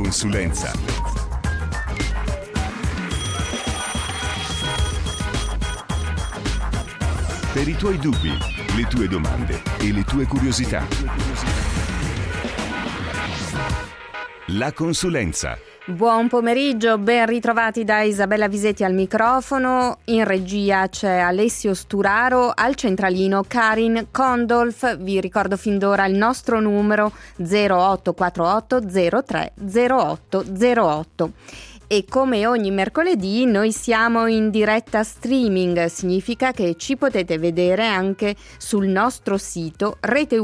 consulenza. Per i tuoi dubbi, le tue domande e le tue curiosità. La consulenza. Buon pomeriggio, ben ritrovati da Isabella Visetti al microfono. In regia c'è Alessio Sturaro, al centralino Karin Condolf. Vi ricordo fin d'ora il nostro numero 0848 03 0808. E come ogni mercoledì noi siamo in diretta streaming, significa che ci potete vedere anche sul nostro sito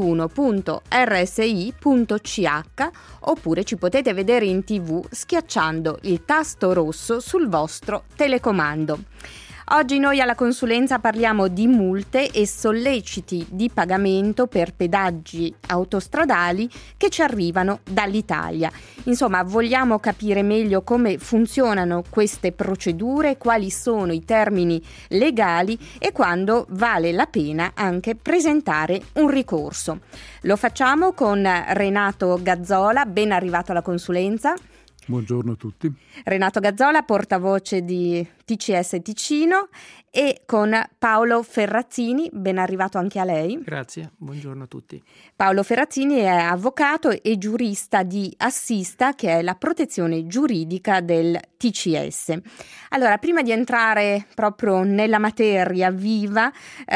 rete1.rsi.ch oppure ci potete vedere in TV schiacciando il tasto rosso sul vostro telecomando. Oggi noi alla consulenza parliamo di multe e solleciti di pagamento per pedaggi autostradali che ci arrivano dall'Italia. Insomma, vogliamo capire meglio come funzionano queste procedure, quali sono i termini legali e quando vale la pena anche presentare un ricorso. Lo facciamo con Renato Gazzola, ben arrivato alla consulenza. Buongiorno a tutti. Renato Gazzola, portavoce di TCS Ticino, e con Paolo Ferrazzini, ben arrivato anche a lei. Grazie, buongiorno a tutti. Paolo Ferrazzini è avvocato e giurista di Assista, che è la protezione giuridica del TCS. Allora, prima di entrare proprio nella materia viva,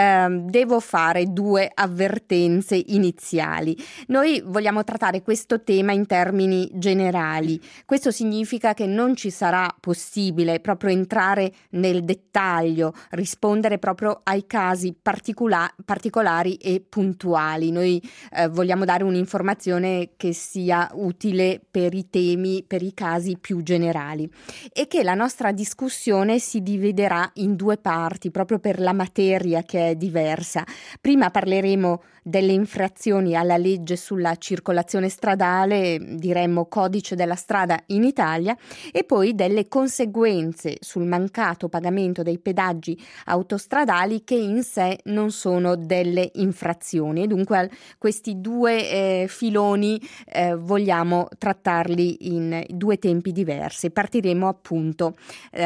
devo fare due avvertenze iniziali. Noi vogliamo trattare questo tema in termini generali. Questo significa che non ci sarà possibile proprio entrare nel dettaglio, rispondere proprio ai casi particolari e puntuali. Noi vogliamo dare un'informazione che sia utile per i temi, per i casi più generali, e che la nostra discussione si dividerà in due parti proprio per la materia che è diversa. Prima parleremo delle infrazioni alla legge sulla circolazione stradale, diremmo codice della strada in Italia, e poi delle conseguenze sul mancato pagamento dei pedaggi autostradali che in sé non sono delle infrazioni. E dunque questi due filoni vogliamo trattarli in due tempi diversi. Partiremo appunto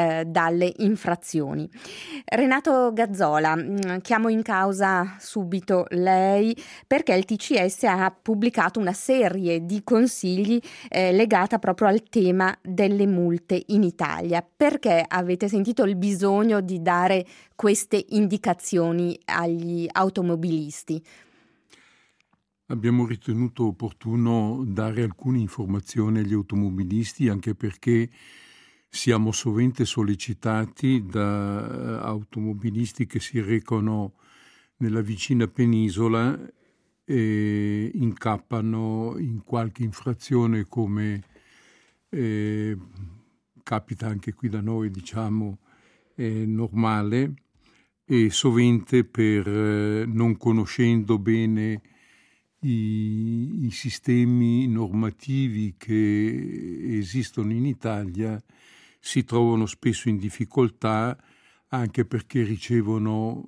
dalle infrazioni. Renato Gazzola, chiamo in causa subito lei perché il TCS ha pubblicato una serie di consigli legata proprio al tema delle multe in Italia. Perché avete sentito il bisogno di dare queste indicazioni agli automobilisti? Abbiamo ritenuto opportuno dare alcune informazioni agli automobilisti, anche perché siamo sovente sollecitati da automobilisti che si recano nella vicina penisola e incappano in qualche infrazione, come capita anche qui da noi, diciamo, normale, e sovente non conoscendo bene i sistemi normativi che esistono in Italia, si trovano spesso in difficoltà, anche perché ricevono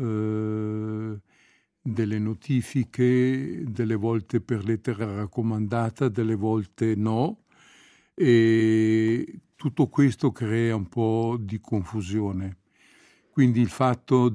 delle notifiche, delle volte per lettera raccomandata, delle volte no, e tutto questo crea un po' di confusione. Quindi il fatto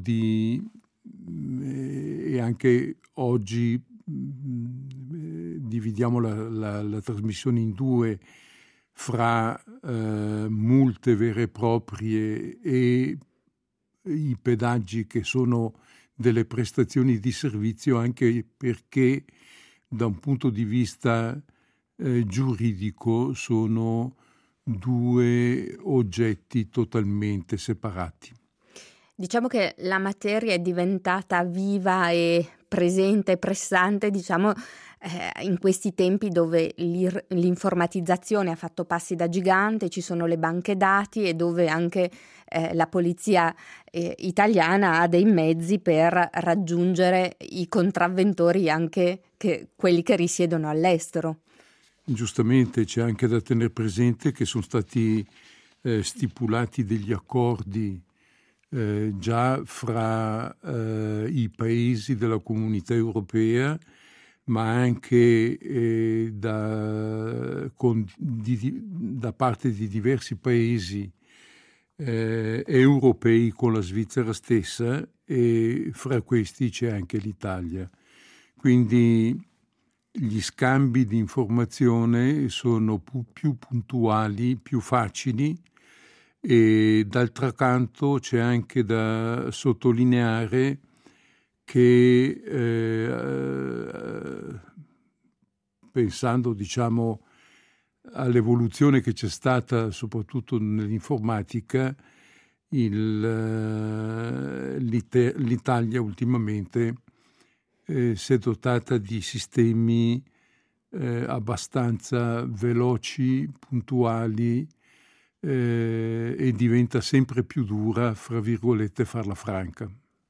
e anche oggi dividiamo la trasmissione in due, fra multe vere e proprie e i pedaggi che sono delle prestazioni di servizio, anche perché da un punto di vista giuridico sono due oggetti totalmente separati. Diciamo che la materia è diventata viva e presente, pressante, diciamo, in questi tempi dove l'informatizzazione ha fatto passi da gigante, ci sono le banche dati e dove anche la polizia italiana ha dei mezzi per raggiungere i contravventori, anche quelli che risiedono all'estero. Giustamente c'è anche da tenere presente che sono stati stipulati degli accordi già fra i paesi della Comunità Europea ma anche da parte di diversi paesi europei con la Svizzera stessa, e fra questi c'è anche l'Italia. Quindi gli scambi di informazione sono più puntuali, più facili, e d'altro canto c'è anche da sottolineare che pensando all'evoluzione che c'è stata soprattutto nell'informatica, l'Italia ultimamente si è dotata di sistemi abbastanza veloci, puntuali, e diventa sempre più dura, fra virgolette, farla franca.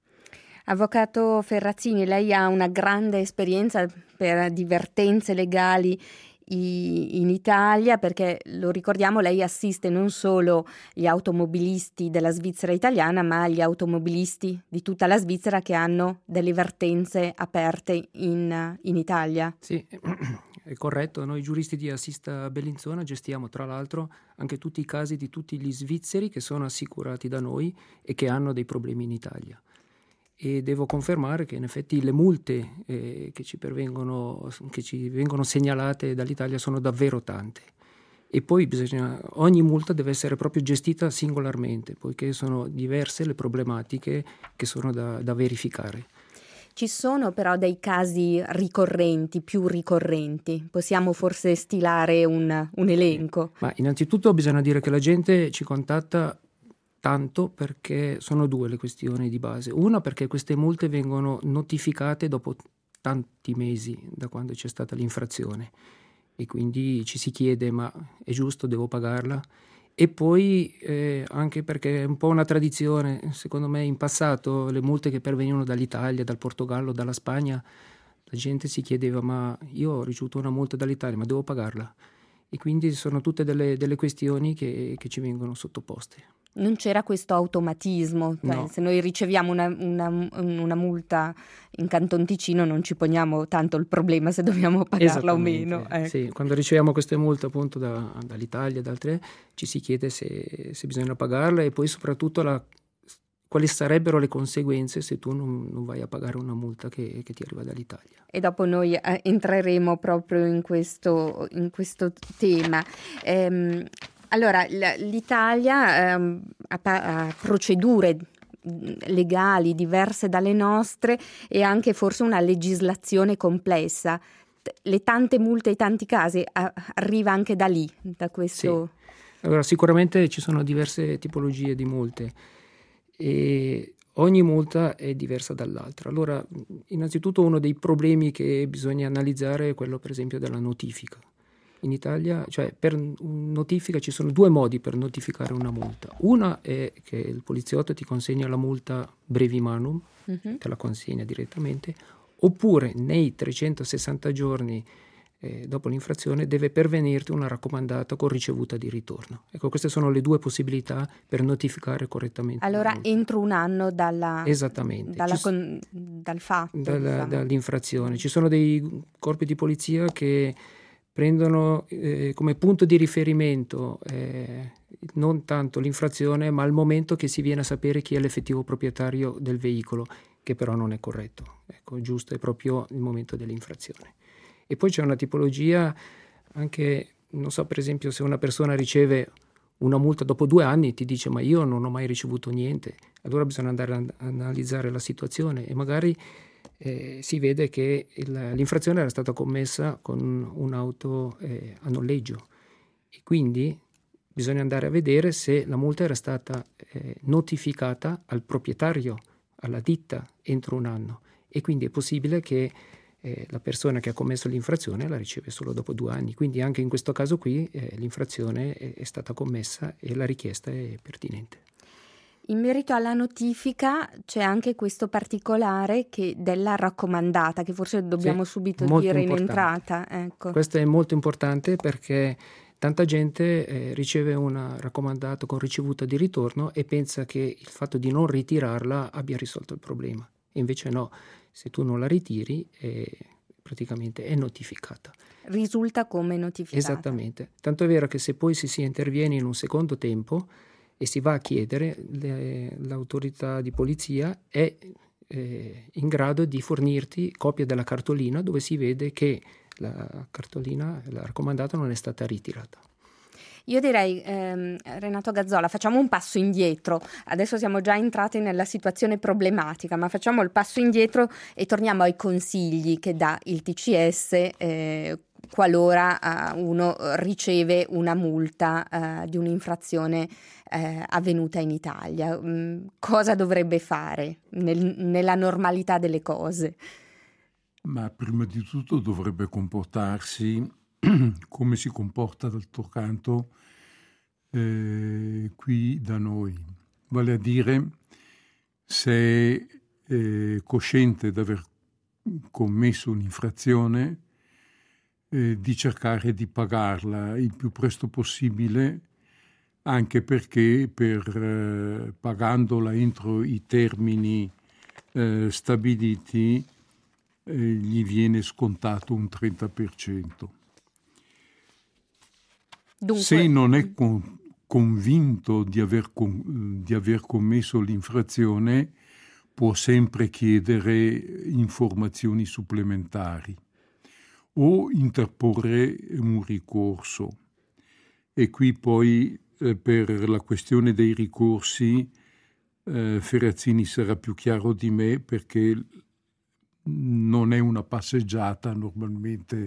Avvocato Ferrazzini, lei ha una grande esperienza per advertenze legali in Italia, perché lo ricordiamo, lei assiste non solo gli automobilisti della Svizzera italiana, ma gli automobilisti di tutta la Svizzera che hanno delle vertenze aperte in Italia. Sì, è corretto. Noi giuristi di Assista Bellinzona gestiamo tra l'altro anche tutti i casi di tutti gli svizzeri che sono assicurati da noi e che hanno dei problemi in Italia. E devo confermare che in effetti le multe che ci vengono segnalate dall'Italia sono davvero tante, e poi ogni multa deve essere proprio gestita singolarmente, poiché sono diverse le problematiche che sono da verificare. Ci sono però dei casi ricorrenti, più ricorrenti? Possiamo forse stilare un elenco? Ma innanzitutto bisogna dire che la gente ci contatta tanto perché sono due le questioni di base. Una, perché queste multe vengono notificate dopo tanti mesi da quando c'è stata l'infrazione, e quindi ci si chiede: ma è giusto, devo pagarla? E poi anche perché è un po' una tradizione, secondo me. In passato le multe che pervenivano dall'Italia, dal Portogallo, dalla Spagna, la gente si chiedeva: ma io ho ricevuto una multa dall'Italia, ma devo pagarla? E quindi sono tutte delle questioni che ci vengono sottoposte. Non c'era questo automatismo, No. Se noi riceviamo una multa in Canton Ticino non ci poniamo tanto il problema se dobbiamo pagarla o meno. Ecco. Sì, quando riceviamo queste multe appunto dall'Italia e da altre, ci si chiede se bisogna pagarla, e poi soprattutto quali sarebbero le conseguenze se tu non vai a pagare una multa che ti arriva dall'Italia. E dopo noi entreremo proprio in questo tema. Allora, l'Italia ha procedure legali diverse dalle nostre e anche forse una legislazione complessa. Le tante multe e i tanti casi arriva anche da lì, da questo. Sì. Allora, sicuramente ci sono diverse tipologie di multe e ogni multa è diversa dall'altra. Allora, innanzitutto uno dei problemi che bisogna analizzare è quello, per esempio, della notifica. In Italia, cioè per notifica, ci sono due modi per notificare una multa. Una è che il poliziotto ti consegna la multa brevi manum, te la consegna direttamente, oppure nei 360 giorni dopo l'infrazione deve pervenirti una raccomandata con ricevuta di ritorno. Ecco, queste sono le due possibilità per notificare correttamente. Allora, entro un anno Esattamente. dal fatto. Dall'infrazione. Ci sono dei corpi di polizia che prendono come punto di riferimento non tanto l'infrazione, ma il momento che si viene a sapere chi è l'effettivo proprietario del veicolo, che però non è corretto. Ecco, giusto è proprio il momento dell'infrazione. E poi c'è una tipologia anche, non so, per esempio, se una persona riceve una multa dopo 2 anni, ti dice: ma io non ho mai ricevuto niente. Allora bisogna andare a analizzare la situazione, e magari si vede che l'infrazione era stata commessa con un'auto a noleggio, e quindi bisogna andare a vedere se la multa era stata notificata al proprietario, alla ditta, entro 1 anno, e quindi è possibile che la persona che ha commesso l'infrazione la riceve solo dopo 2 anni. Quindi anche in questo caso qui l'infrazione è stata commessa e la richiesta è pertinente. In merito alla notifica c'è anche questo particolare della raccomandata, che forse dobbiamo subito dire in entrata. Ecco. Questo è molto importante perché tanta gente riceve una raccomandata con ricevuta di ritorno e pensa che il fatto di non ritirarla abbia risolto il problema. E invece no, se tu non la ritiri praticamente è notificata. Risulta come notificata. Esattamente. Tanto è vero che se poi si interviene in un secondo tempo e si va a chiedere, l'autorità di polizia è in grado di fornirti copia della cartolina dove si vede che la cartolina, la raccomandata, non è stata ritirata. Io direi, Renato Gazzola, facciamo un passo indietro. Adesso siamo già entrati nella situazione problematica, ma facciamo il passo indietro e torniamo ai consigli che dà il TCS qualora uno riceve una multa di un'infrazione avvenuta in Italia. Cosa dovrebbe fare nella normalità delle cose? Ma prima di tutto dovrebbe comportarsi come si comporta d'altro canto qui da noi. Vale a dire, se è cosciente di aver commesso un'infrazione, di cercare di pagarla il più presto possibile, anche perché pagandola entro i termini stabiliti gli viene scontato un 30%. Dunque, se non è convinto di aver commesso l'infrazione, può sempre chiedere informazioni supplementari o interporre un ricorso. E qui poi per la questione dei ricorsi Ferrazzini sarà più chiaro di me, perché non è una passeggiata normalmente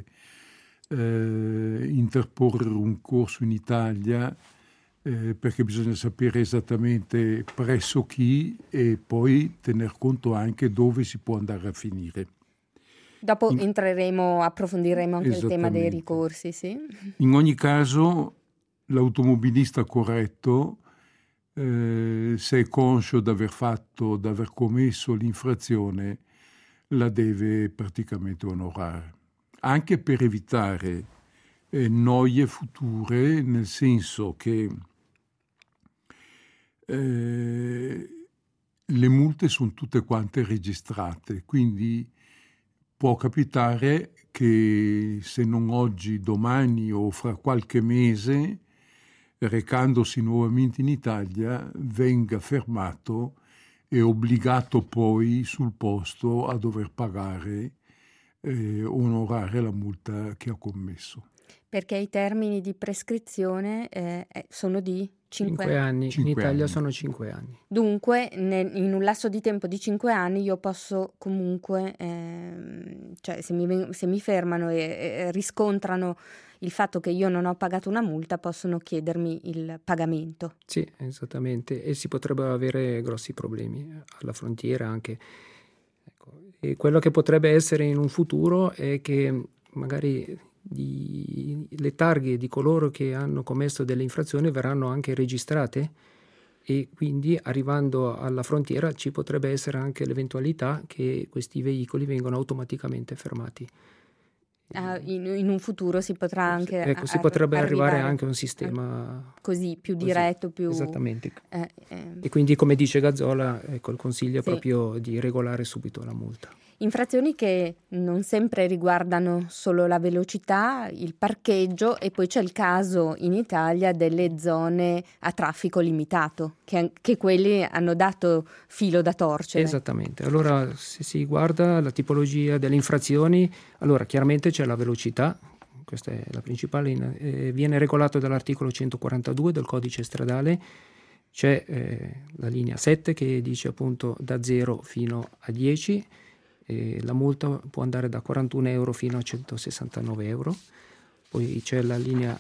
interporre un corso in Italia, perché bisogna sapere esattamente presso chi e poi tener conto anche dove si può andare a finire. Dopo approfondiremo anche il tema dei ricorsi, sì. In ogni caso, l'automobilista corretto, se è conscio di aver commesso l'infrazione, la deve praticamente onorare, anche per evitare noie future, nel senso che le multe sono tutte quante registrate, quindi può capitare che se non oggi, domani o fra qualche mese, recandosi nuovamente in Italia, venga fermato e obbligato poi sul posto a dover pagare onorare la multa che ha commesso. Perché i termini di prescrizione sono di 5 anni. 5 in Italia anni. sono 5 anni. Dunque, in un lasso di tempo di 5 anni io posso comunque, cioè se mi fermano e riscontrano il fatto che io non ho pagato una multa, possono chiedermi il pagamento. Sì, esattamente, e si potrebbero avere grossi problemi alla frontiera anche. Ecco. E quello che potrebbe essere in un futuro è che magari le targhe di coloro che hanno commesso delle infrazioni verranno anche registrate, e quindi arrivando alla frontiera ci potrebbe essere anche l'eventualità che questi veicoli vengano automaticamente fermati. In un futuro si potrà anche si potrebbe arrivare anche a un sistema così più diretto, più esattamente. E quindi, come dice Gazzola, ecco, il consiglio è proprio di regolare subito la multa. Infrazioni che non sempre riguardano solo la velocità, il parcheggio, e poi c'è il caso in Italia delle zone a traffico limitato, che quelli hanno dato filo da torcere. Esattamente. Allora, se si guarda la tipologia delle infrazioni, allora chiaramente c'è la velocità, questa è la principale, viene regolato dall'articolo 142 del codice stradale. C'è la linea 7 che dice appunto da 0 fino a 10, la multa può andare da 41 euro fino a 169 euro. Poi c'è la linea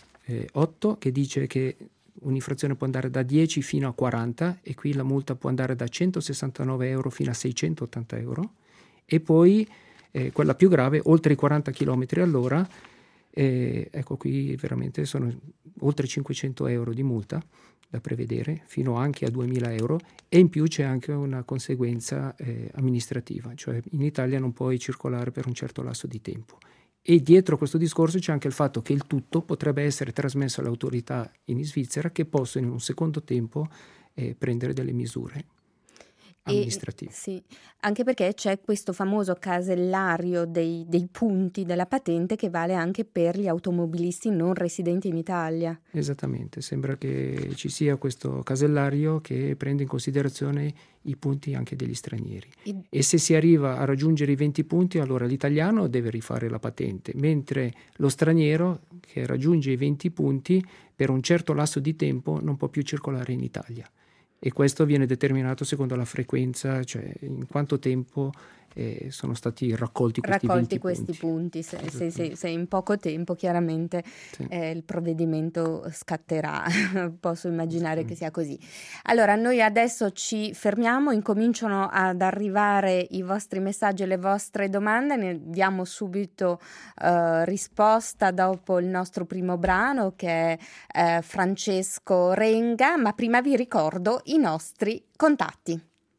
8 che dice che un'infrazione può andare da 10 fino a 40, e qui la multa può andare da 169 euro fino a 680 euro. E poi quella più grave, oltre i 40 km all'ora, ecco qui veramente sono oltre 500 euro di multa da prevedere, fino anche a 2.000 euro, e in più c'è anche una conseguenza amministrativa, cioè in Italia non puoi circolare per un certo lasso di tempo. E dietro questo discorso c'è anche il fatto che il tutto potrebbe essere trasmesso alle autorità in Svizzera, che possono in un secondo tempo prendere delle misure. amministrativi. Sì, anche perché c'è questo famoso casellario dei punti della patente che vale anche per gli automobilisti non residenti in Italia. Esattamente, sembra che ci sia questo casellario che prende in considerazione i punti anche degli stranieri. E se si arriva a raggiungere i 20 punti, allora l'italiano deve rifare la patente, mentre lo straniero che raggiunge i 20 punti per un certo lasso di tempo non può più circolare in Italia. E questo viene determinato secondo la frequenza, cioè in quanto tempo sono stati raccolti questi punti. Se in poco tempo chiaramente sì. Il provvedimento scatterà, posso immaginare che sia così. Allora noi adesso ci fermiamo, incominciano ad arrivare i vostri messaggi e le vostre domande, ne diamo subito risposta dopo il nostro primo brano che è Francesco Renga, ma prima vi ricordo i nostri contatti.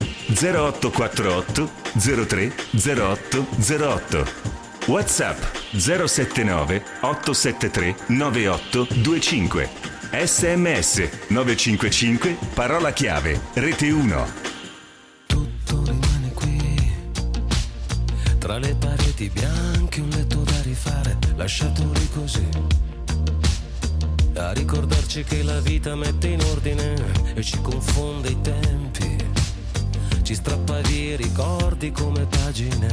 0848 03 08 08 WhatsApp 079 873 9825 SMS 955 parola chiave Rete 1. Tutto rimane qui tra le pareti bianche, un letto da rifare, lasciato lì così a ricordarci che la vita mette in ordine e ci confonde i tempi, ci strappa via i ricordi come pagine.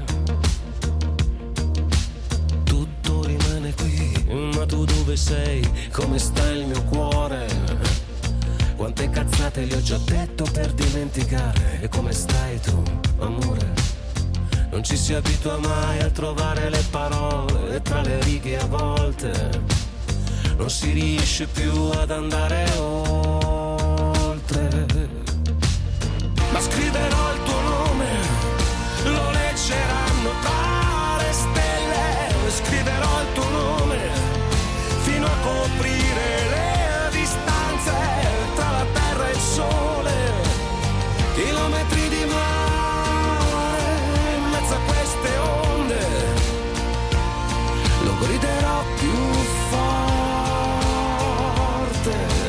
Tutto rimane qui, ma tu dove sei? Come sta il mio cuore? Quante cazzate gli ho già detto per dimenticare. E come stai tu, amore? Non ci si abitua mai a trovare le parole, e tra le righe a volte non si riesce più ad andare oltre. Ma scriverò il tuo nome, lo leggeranno tra le stelle. Scriverò il tuo nome fino a coprire le distanze tra la terra e il sole. Chilometri di mare in mezzo a queste onde, lo griderò più forte.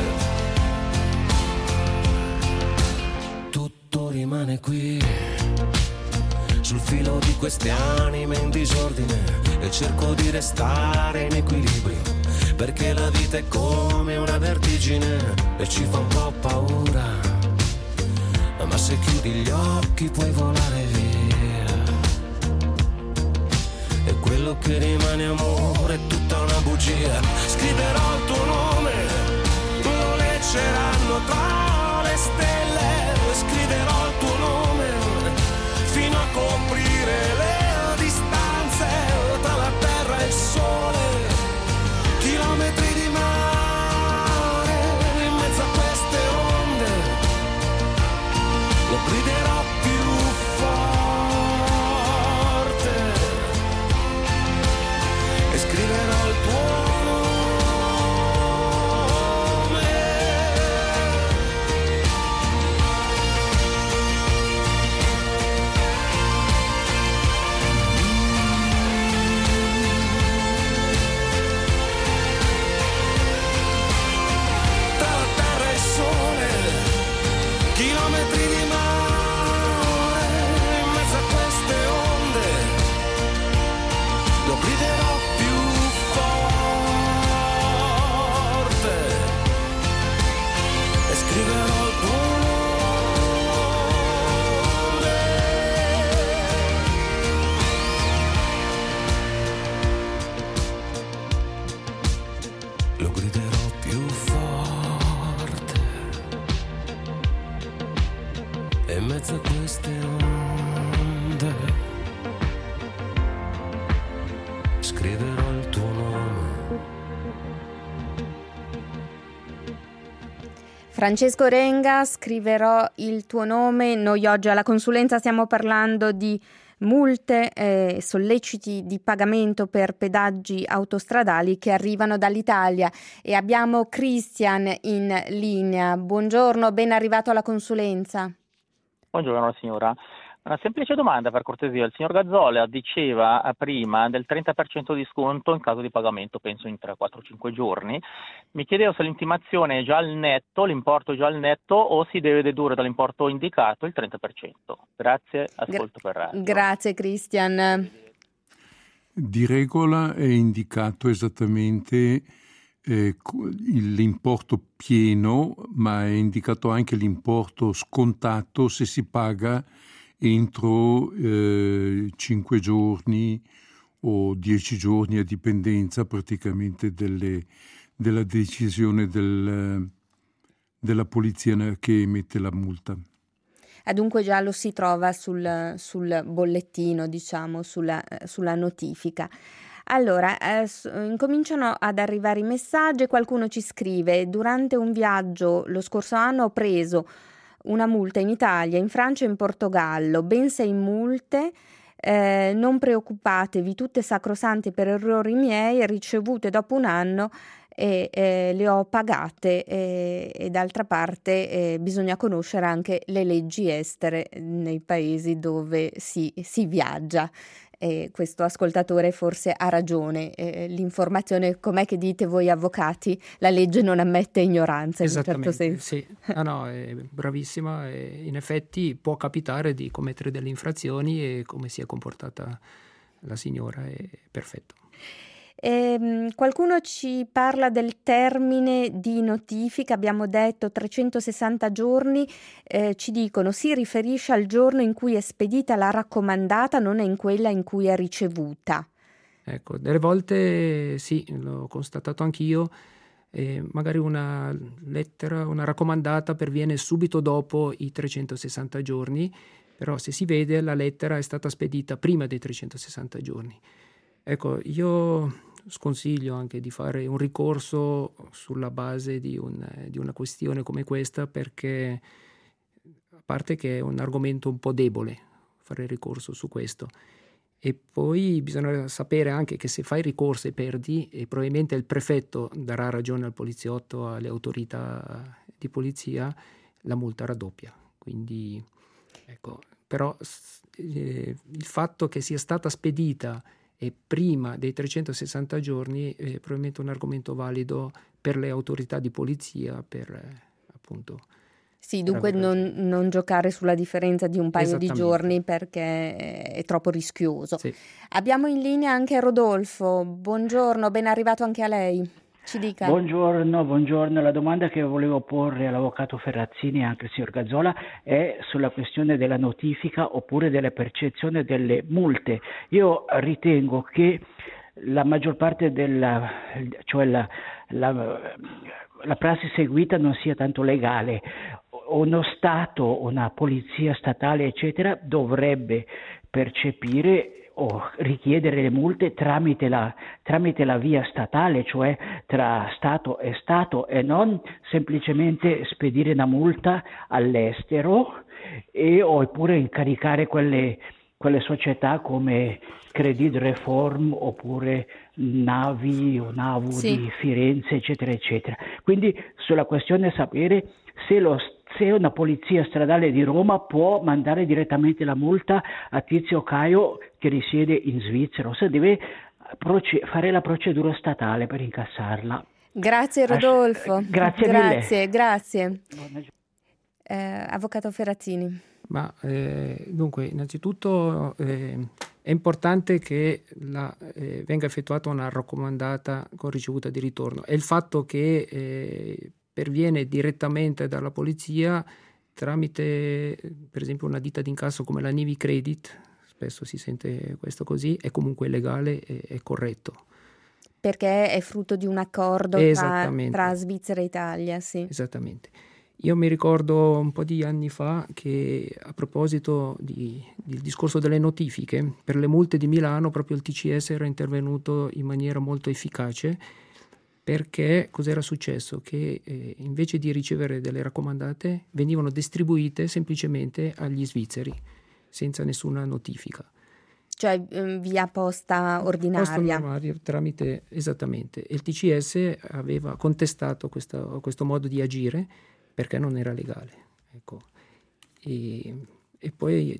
Rimane qui sul filo di queste anime in disordine e cerco di restare in equilibrio, perché la vita è come una vertigine e ci fa un po' paura, ma se chiudi gli occhi puoi volare via. E quello che rimane amore è tutta una bugia. Scriverò il tuo nome, lo leggeranno tra le stelle. Scriverò il tuo nome fino a coprire le distanze tra la terra e il sole. Chilometri di mare in mezzo a queste onde, lo griderò più forte e scriverò il tuo nome. Chilometri di mare in mezzo a queste onde, lo griderò più forte e scriverò il tuo nome, lo griderò più forte. E in mezzo a queste onde scriverò il tuo nome. Francesco Renga, scriverò il tuo nome. Noi oggi alla consulenza stiamo parlando di multe e solleciti di pagamento per pedaggi autostradali che arrivano dall'Italia e abbiamo Christian in linea. Buongiorno, ben arrivato alla consulenza. Buongiorno signora, Una semplice domanda per cortesia, il signor Gazzola diceva prima del 30% di sconto in caso di pagamento, penso in 3, 4, 5 giorni. Mi chiedevo se l'intimazione è già al netto, l'importo è già al netto o si deve dedurre dall'importo indicato il 30%. Grazie, ascolto per radio. Grazie Christian. Di regola è indicato esattamente l'importo pieno, ma è indicato anche l'importo scontato se si paga entro 5 giorni o 10 giorni, a dipendenza praticamente della decisione della polizia che emette la multa. Dunque già lo si trova sul bollettino, diciamo, sulla notifica. Allora, incominciano ad arrivare i messaggi, qualcuno ci scrive: durante un viaggio lo scorso anno ho preso una multa in Italia, in Francia e in Portogallo, ben 6 multe, non preoccupatevi, tutte sacrosante per errori miei, ricevute dopo un anno e le ho pagate, e d'altra parte bisogna conoscere anche le leggi estere nei paesi dove si viaggia. Questo ascoltatore forse ha ragione, l'informazione, com'è che dite voi avvocati, la legge non ammette ignoranza in un certo senso. Sì. No, è bravissima, e in effetti può capitare di commettere delle infrazioni, e come si è comportata la signora è perfetto. Qualcuno ci parla del termine di notifica, abbiamo detto 360 giorni, ci dicono si riferisce al giorno in cui è spedita la raccomandata, non è in quella in cui è ricevuta. Ecco, delle volte sì, l'ho constatato anch'io, magari una lettera, una raccomandata perviene subito dopo i 360 giorni, però se si vede la lettera è stata spedita prima dei 360 giorni. Ecco, io sconsiglio anche di fare un ricorso sulla base di una questione come questa, perché a parte che è un argomento un po' debole fare ricorso su questo, e poi bisogna sapere anche che se fai ricorso e perdi, e probabilmente il prefetto darà ragione al poliziotto, alle autorità di polizia, la multa raddoppia. Quindi ecco, però il fatto che sia stata spedita e prima dei 360 giorni è probabilmente un argomento valido per le autorità di polizia, per appunto... Sì, dunque non giocare sulla differenza di un paio di giorni, perché è troppo rischioso. Sì. Abbiamo in linea anche Rodolfo, buongiorno, ben arrivato anche a lei. Ci dica. Buongiorno. La domanda che volevo porre all'avvocato Ferrazzini e anche al signor Gazzola è sulla questione della notifica oppure della percezione delle multe. Io ritengo che la maggior parte la prassi seguita non sia tanto legale. Uno Stato, una polizia statale, eccetera, dovrebbe percepire o richiedere le multe tramite la via statale, cioè tra Stato, e non semplicemente spedire una multa all'estero oppure incaricare quelle società come Credit Reform oppure Navi o Navu di Firenze, eccetera, eccetera. Quindi sulla questione sapere se una polizia stradale di Roma può mandare direttamente la multa a Tizio Caio che risiede in Svizzera, o se deve fare la procedura statale per incassarla. Grazie Rodolfo. Grazie mille. Grazie. Avvocato Ferrazzini. Ma dunque, innanzitutto è importante che venga effettuata una raccomandata con ricevuta di ritorno, e il fatto che perviene direttamente dalla polizia tramite, per esempio, una ditta d'incasso come la Nivi Credit, spesso si sente questo così, è comunque legale e è corretto. Perché è frutto di un accordo tra Svizzera e Italia, sì. Esattamente. Io mi ricordo un po' di anni fa che, a proposito del discorso delle notifiche, per le multe di Milano proprio il TCS era intervenuto in maniera molto efficace, perché cos'era successo? Che invece di ricevere delle raccomandate venivano distribuite semplicemente agli svizzeri, senza nessuna notifica. Cioè via posta ordinaria. Tramite, esattamente. E il TCS aveva contestato questo modo di agire perché non era legale. Ecco. E E poi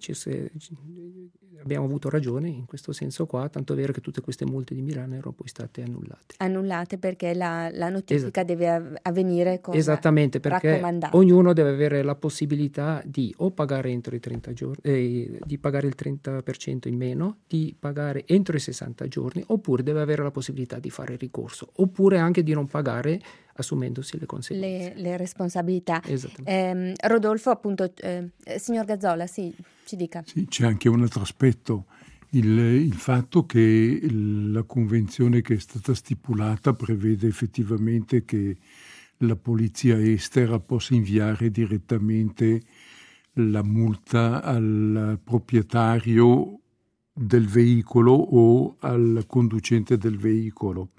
abbiamo avuto ragione in questo senso qua, tanto è vero che tutte queste multe di Milano erano poi state annullate. Annullate perché la notifica deve avvenire con esattamente, perché raccomandato. Ognuno deve avere la possibilità di o pagare entro i 30 giorni, di pagare il 30% in meno, di pagare entro i 60 giorni, oppure deve avere la possibilità di fare ricorso, oppure anche di non pagare assumendosi le conseguenze. Le responsabilità. Rodolfo, appunto, signor Gazzola, sì, ci dica. Sì, c'è anche un altro aspetto, il fatto che la convenzione che è stata stipulata prevede effettivamente che la polizia estera possa inviare direttamente la multa al proprietario del veicolo o al conducente del veicolo.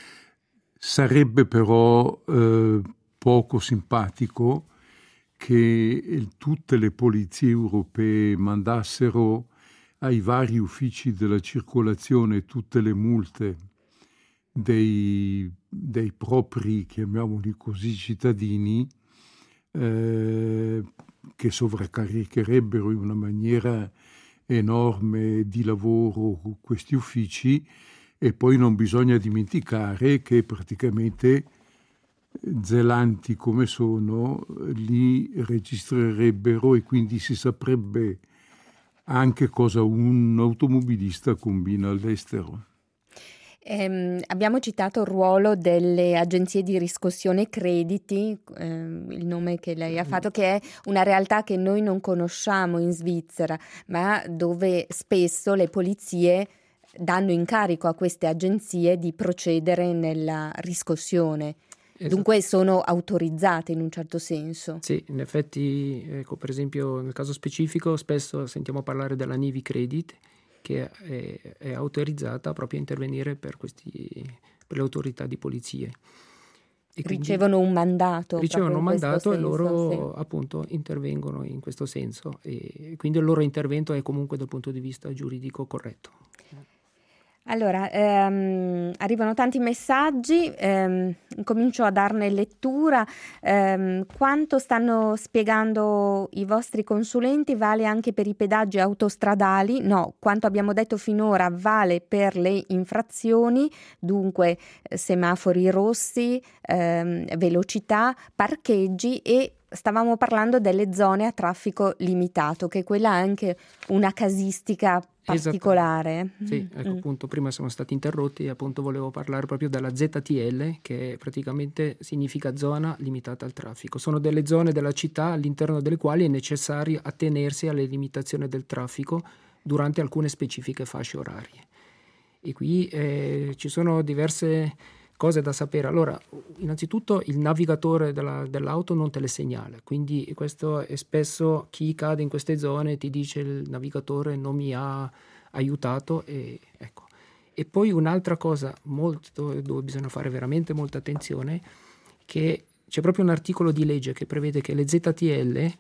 Sarebbe però poco simpatico che tutte le polizie europee mandassero ai vari uffici della circolazione tutte le multe dei propri, chiamiamoli così, cittadini, che sovraccaricherebbero in una maniera enorme di lavoro questi uffici. E poi non bisogna dimenticare che praticamente zelanti come sono li registrerebbero e quindi si saprebbe anche cosa un automobilista combina all'estero. Abbiamo citato il ruolo delle agenzie di riscossione crediti, il nome che lei ha fatto, che è una realtà che noi non conosciamo in Svizzera, ma dove spesso le polizie danno incarico a queste agenzie di procedere nella riscossione. Esatto. Dunque sono autorizzate in un certo senso. Sì, in effetti, ecco, per esempio nel caso specifico spesso sentiamo parlare della Nivi Credit, che è autorizzata proprio a intervenire per le autorità di polizia. E ricevono un mandato. Ricevono un mandato senso, e loro sì, appunto intervengono in questo senso, e quindi il loro intervento è comunque dal punto di vista giuridico corretto. Allora, arrivano tanti messaggi, comincio a darne lettura. Quanto stanno spiegando i vostri consulenti vale anche per i pedaggi autostradali? No, quanto abbiamo detto finora vale per le infrazioni, dunque semafori rossi, velocità, parcheggi, e stavamo parlando delle zone a traffico limitato, che quella è anche una casistica particolare. Sì, ecco, appunto, prima siamo stati interrotti e appunto volevo parlare proprio della ZTL, che praticamente significa zona limitata al traffico. Sono delle zone della città all'interno delle quali è necessario attenersi alle limitazioni del traffico durante alcune specifiche fasce orarie. E qui ci sono diverse cose da sapere. Allora, innanzitutto il navigatore dell'auto non te le segnala, quindi questo è spesso chi cade in queste zone ti dice il navigatore non mi ha aiutato, e ecco. E poi un'altra cosa dove bisogna fare veramente molta attenzione, che c'è proprio un articolo di legge che prevede che le ZTL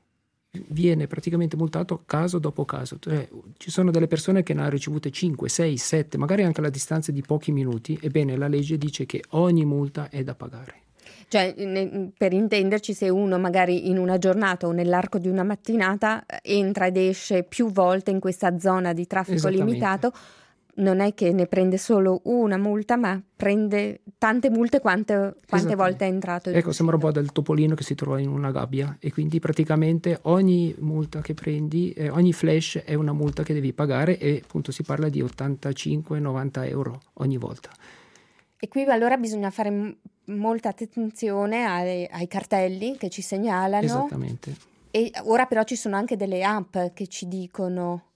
viene praticamente multato caso dopo caso. Cioè, ci sono delle persone che ne hanno ricevute 5, 6, 7, magari anche alla distanza di pochi minuti. Ebbene, la legge dice che ogni multa è da pagare. Cioè, per intenderci, se uno magari in una giornata o nell'arco di una mattinata entra ed esce più volte in questa zona di traffico limitato, non è che ne prende solo una multa, ma prende tante multe quante volte è entrato. Ecco, sembra un po' del topolino che si trova in una gabbia, e quindi praticamente ogni multa che prendi, ogni flash è una multa che devi pagare, e appunto si parla di 85-90 euro ogni volta. E qui allora bisogna fare molta attenzione ai cartelli che ci segnalano. Esattamente. E ora però ci sono anche delle app che ci dicono,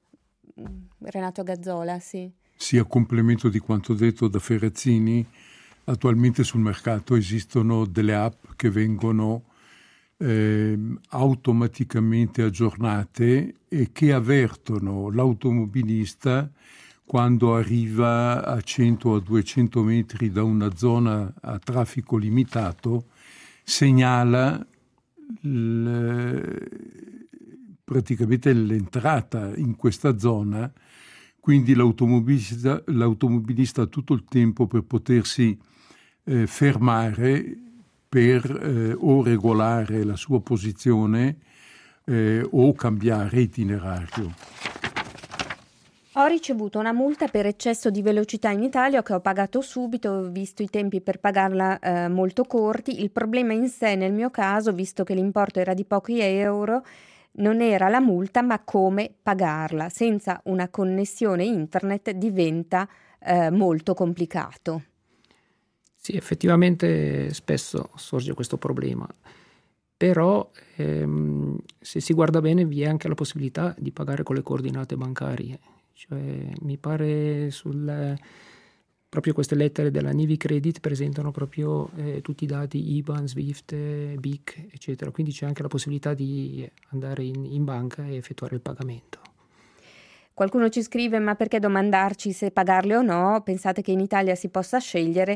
Renato Gazzola, sì. Sì, a complemento di quanto detto da Ferrazzini, attualmente sul mercato esistono delle app che vengono automaticamente aggiornate e che avvertono l'automobilista quando arriva a 100 o 200 metri da una zona a traffico limitato, segnala praticamente l'entrata in questa zona. Quindi l'automobilista ha tutto il tempo per potersi fermare per o regolare la sua posizione o cambiare itinerario. Ho ricevuto una multa per eccesso di velocità in Italia che ho pagato subito, ho visto i tempi per pagarla molto corti. Il problema in sé nel mio caso, visto che l'importo era di pochi euro, non era la multa ma come pagarla. Senza una connessione internet diventa molto complicato. Sì, effettivamente spesso sorge questo problema, però se si guarda bene vi è anche la possibilità di pagare con le coordinate bancarie. Cioè, mi pare proprio queste lettere della Nivi Credit presentano proprio tutti i dati IBAN, SWIFT, BIC, eccetera. Quindi c'è anche la possibilità di andare in banca e effettuare il pagamento. Qualcuno ci scrive: ma perché domandarci se pagarle o no? Pensate che in Italia si possa scegliere?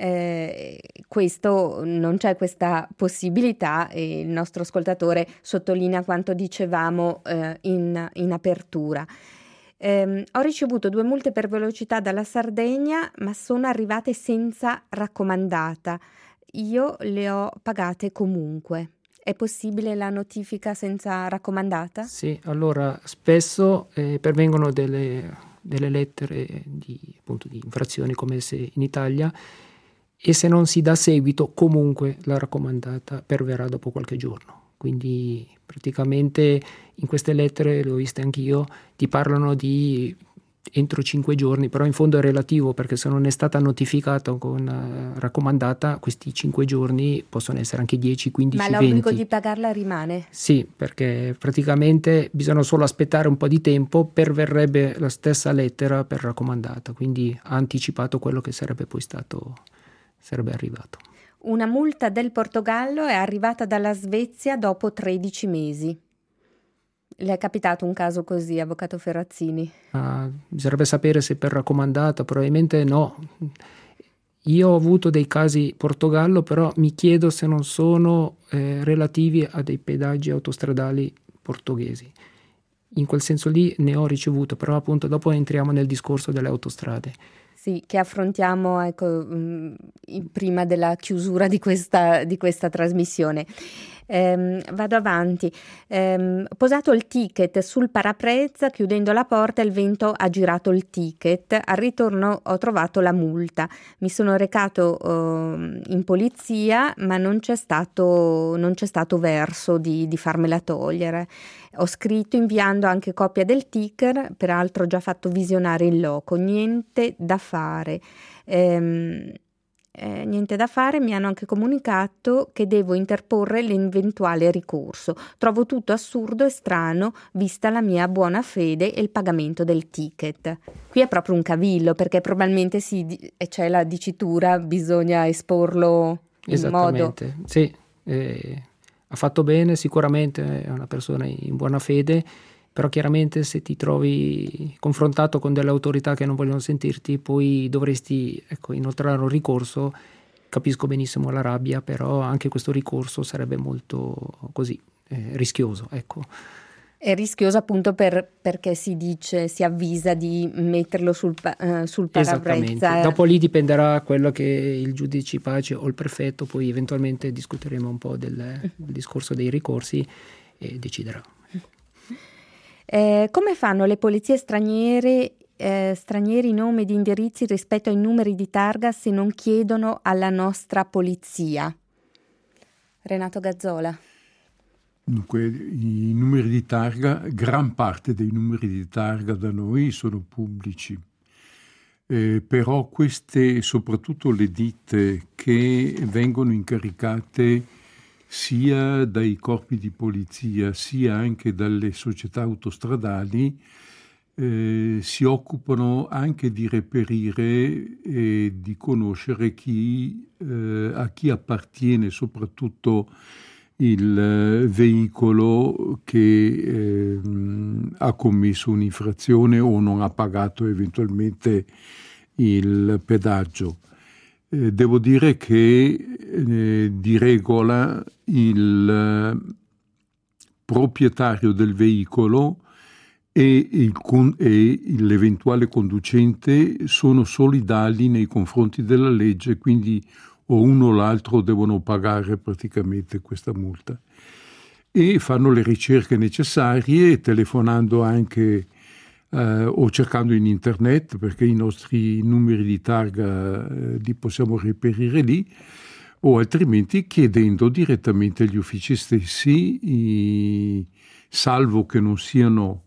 Questo non c'è questa possibilità, e il nostro ascoltatore sottolinea quanto dicevamo in apertura. Ho ricevuto 2 multe per velocità dalla Sardegna, ma sono arrivate senza raccomandata. Io le ho pagate comunque. È possibile la notifica senza raccomandata? Sì, allora spesso pervengono delle lettere di infrazioni come se in Italia, e se non si dà seguito comunque la raccomandata perverrà dopo qualche giorno. Quindi praticamente in queste lettere, le ho viste anch'io, ti parlano di entro 5 giorni, però in fondo è relativo, perché se non è stata notificata con raccomandata, questi 5 giorni possono essere anche 10, 15, 20. Ma l'obbligo di pagarla rimane? Sì, perché praticamente bisogna solo aspettare un po' di tempo, perverrebbe la stessa lettera per raccomandata, quindi ha anticipato quello che sarebbe arrivato. Una multa del Portogallo è arrivata dalla Svezia dopo 13 mesi. Le è capitato un caso così, avvocato Ferrazzini? Bisognerebbe sapere se per raccomandata, probabilmente no. Io ho avuto dei casi Portogallo, però mi chiedo se non sono relativi a dei pedaggi autostradali portoghesi. In quel senso lì ne ho ricevuto, però appunto dopo entriamo nel discorso delle autostrade. Sì, che affrontiamo prima della chiusura di questa trasmissione. Vado avanti. Posato il ticket sul parabrezza, chiudendo la porta, il vento ha girato il ticket. Al ritorno ho trovato la multa. Mi sono recato in polizia, ma non c'è stato verso di farmela togliere. Ho scritto inviando anche copia del ticket, peraltro già fatto visionare in loco. Niente da fare. Niente da fare, mi hanno anche comunicato che devo interporre l'eventuale ricorso. Trovo tutto assurdo e strano, vista la mia buona fede e il pagamento del ticket. Qui è proprio un cavillo, perché probabilmente c'è la dicitura, bisogna esporlo in modo... Esattamente, sì. Ha fatto bene, sicuramente è una persona in buona fede, però chiaramente se ti trovi confrontato con delle autorità che non vogliono sentirti, poi dovresti inoltrare un ricorso. Capisco benissimo la rabbia, però anche questo ricorso sarebbe molto rischioso, ecco. È rischioso appunto perché si avvisa di metterlo sul parabrezza. Esattamente. Dopo lì dipenderà quello che il giudice di pace o il prefetto, poi eventualmente discuteremo un po' del discorso dei ricorsi e deciderà. Come fanno le polizie stranieri nomi ed indirizzi rispetto ai numeri di targa se non chiedono alla nostra polizia? Renato Gazzola. Dunque, i numeri di targa, gran parte dei numeri di targa da noi sono pubblici, però queste, soprattutto le ditte che vengono incaricate sia dai corpi di polizia sia anche dalle società autostradali, si occupano anche di reperire e di conoscere a chi appartiene soprattutto il veicolo che ha commesso un'infrazione o non ha pagato eventualmente il pedaggio. Devo dire che di regola il proprietario del veicolo e l'eventuale conducente sono solidali nei confronti della legge, quindi o uno o l'altro devono pagare praticamente questa multa. e fanno le ricerche necessarie, telefonando anche o cercando in internet, perché i nostri numeri di targa li possiamo reperire lì, o altrimenti chiedendo direttamente agli uffici stessi, salvo che non siano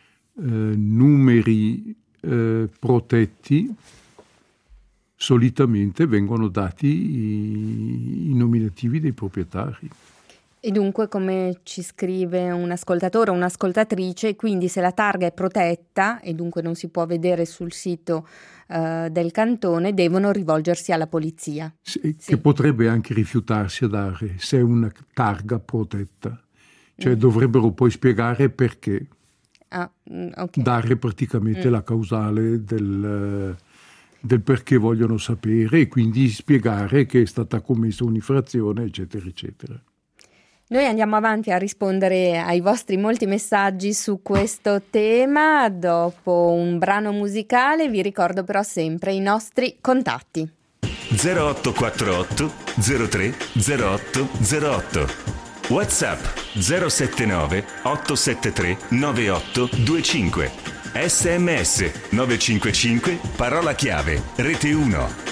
numeri protetti, solitamente vengono dati i nominativi dei proprietari. E dunque, come ci scrive un ascoltatore o un'ascoltatrice, quindi se la targa è protetta e dunque non si può vedere sul sito del cantone, devono rivolgersi alla polizia. Sì. Che potrebbe anche rifiutarsi a dare, se è una targa protetta. Cioè dovrebbero poi spiegare perché. Okay. Dare praticamente la causale del perché vogliono sapere, e quindi spiegare che è stata commessa un'infrazione, eccetera, eccetera. Noi andiamo avanti a rispondere ai vostri molti messaggi su questo tema dopo un brano musicale. Vi ricordo però sempre i nostri contatti. 0848 03 08 08. WhatsApp 079 873 9825. SMS 955 parola chiave Rete 1.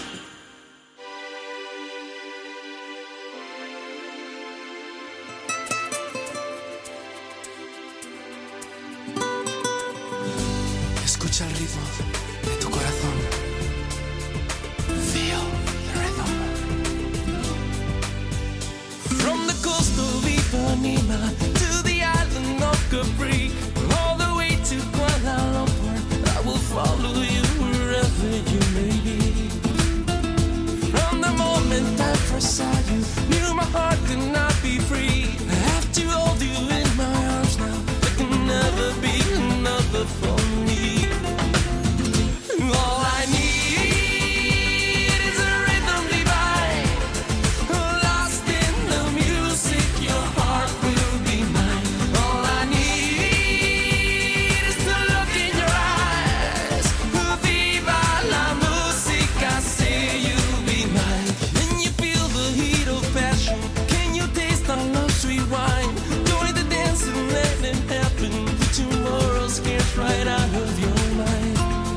Escucha el ritmo de tu corazón. Feel the rhythm. From the coast of Ipanema to the island of Capri, all the way to Kuala Lumpur, I will follow you wherever you may be. From the moment I first saw you, knew my heart could not be free. I have to hold you in my arms now. There can never be another for me. All I need is a rhythm divine, lost in the music, your heart will be mine. All I need is to look in your eyes, viva la musica, say you'll be mine. Can you feel the heat of passion? Can you taste our love sweet wine? Join the dance and let it happen, put tomorrow scares right out of your mind.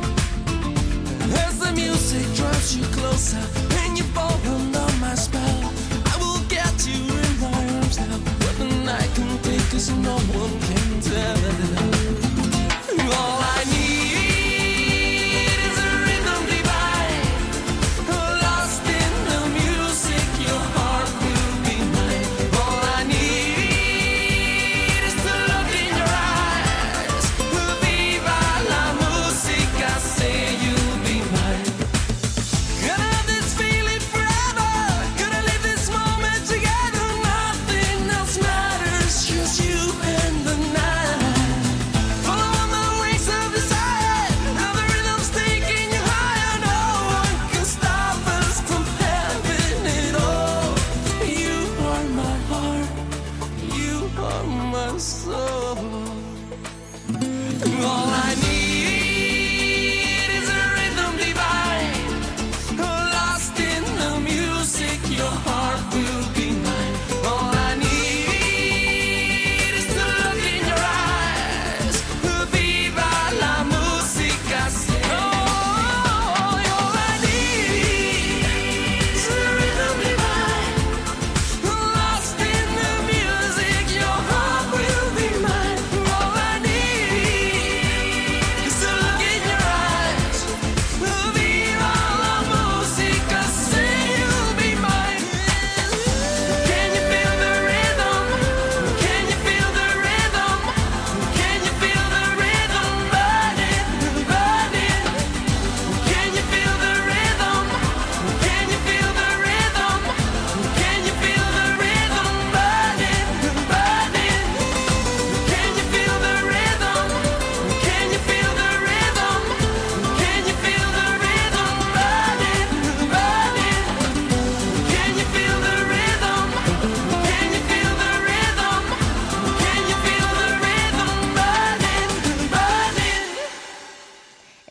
As the music draws you closer and you fall under my spell, I will get you in my arms now. What the night can take, 'cause no one can tell. All I need is a rhythm divine, lost in the music, your heart will be mine. All I need is to look in your eyes, viva la musica, say you'll be mine. Gonna have this feeling forever, gonna live this moment together, nothing else matters, just you and the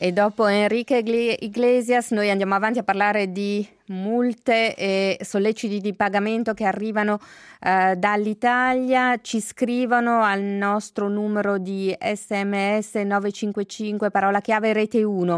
E dopo Enrique Iglesias noi andiamo avanti a parlare di multe e solleciti di pagamento che arrivano dall'Italia. Ci scrivono al nostro numero di SMS 955 parola chiave rete 1.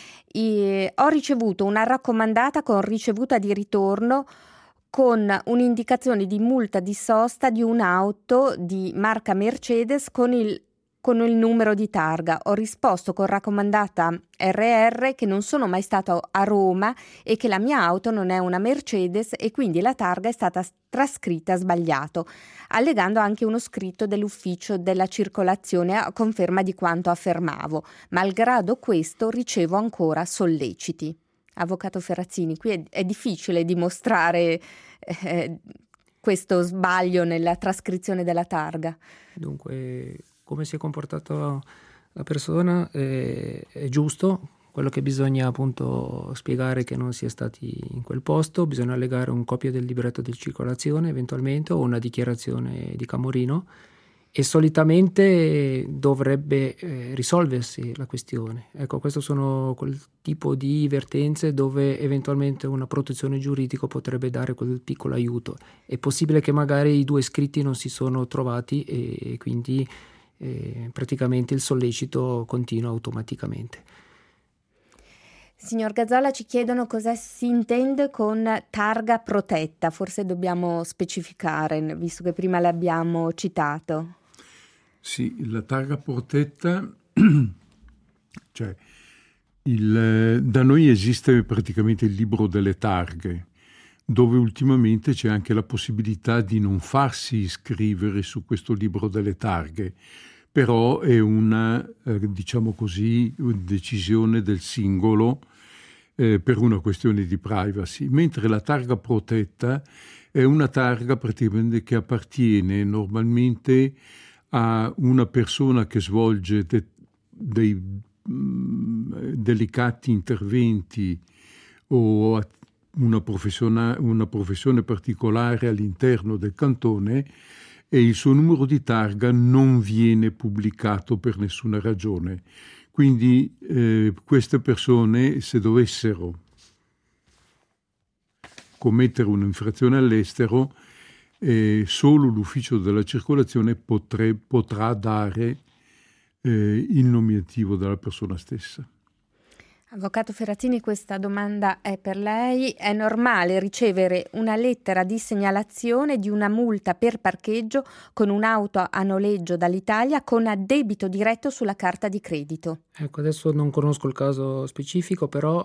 Ho ricevuto una raccomandata con ricevuta di ritorno con un'indicazione di multa di sosta di un'auto di marca Mercedes con il numero di targa. Ho risposto con raccomandata RR che non sono mai stato a Roma e che la mia auto non è una Mercedes e quindi la targa è stata trascritta sbagliato, allegando anche uno scritto dell'ufficio della circolazione a conferma di quanto affermavo. Malgrado questo ricevo ancora solleciti. Avvocato Ferrazzini, qui è difficile dimostrare questo sbaglio nella trascrizione della targa. Dunque, come si è comportata la persona è giusto. Quello che bisogna appunto spiegare che non si è stati in quel posto, bisogna allegare un copia del libretto di circolazione eventualmente o una dichiarazione di Camorino e solitamente dovrebbe risolversi la questione. Ecco, questo sono quel tipo di vertenze dove eventualmente una protezione giuridica potrebbe dare quel piccolo aiuto. È possibile che magari i due scritti non si sono trovati e quindi praticamente il sollecito continua automaticamente. Signor Gazzola, ci chiedono cosa si intende con targa protetta, forse dobbiamo specificare, visto che prima l'abbiamo citato. Sì, la targa protetta, cioè da noi esiste praticamente il libro delle targhe, dove ultimamente c'è anche la possibilità di non farsi iscrivere su questo libro delle targhe, però è una, diciamo così, decisione del singolo per una questione di privacy, mentre la targa protetta è una targa praticamente che appartiene normalmente a una persona che svolge dei delicati interventi o a una professione particolare all'interno del cantone e il suo numero di targa non viene pubblicato per nessuna ragione. Quindi queste persone, se dovessero commettere un'infrazione all'estero, solo l'ufficio della circolazione potrà dare il nominativo della persona stessa. Avvocato Ferrazzini, questa domanda è per lei. È normale ricevere una lettera di segnalazione di una multa per parcheggio con un'auto a noleggio dall'Italia con addebito diretto sulla carta di credito? Ecco, adesso non conosco il caso specifico, però